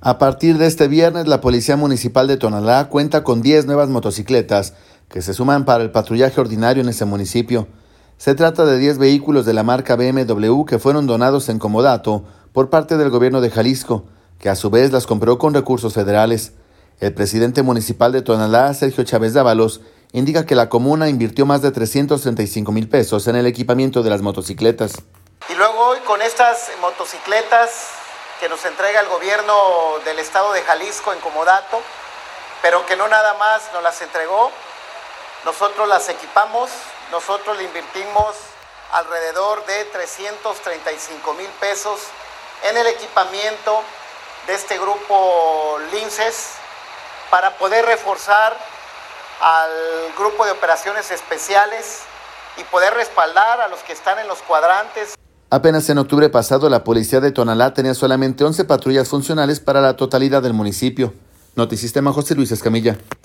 A partir de este viernes, la Policía Municipal de Tonalá cuenta con 10 nuevas motocicletas que se suman para el patrullaje ordinario en ese municipio. Se trata de 10 vehículos de la marca BMW que fueron donados en comodato por parte del gobierno de Jalisco, que a su vez las compró con recursos federales. El presidente municipal de Tonalá, Sergio Chávez Dávalos, indica que la comuna invirtió más de 335,000 pesos en el equipamiento de las motocicletas. Y luego hoy con estas motocicletas que nos entrega el gobierno del estado de Jalisco en comodato, pero que no nada más nos las entregó, nosotros las equipamos, nosotros le invertimos alrededor de 335,000 pesos en el equipamiento de este grupo Linces para poder reforzar al grupo de operaciones especiales y poder respaldar a los que están en los cuadrantes. Apenas en octubre pasado, la policía de Tonalá tenía solamente 11 patrullas funcionales para la totalidad del municipio. Notisistema, José Luis Escamilla.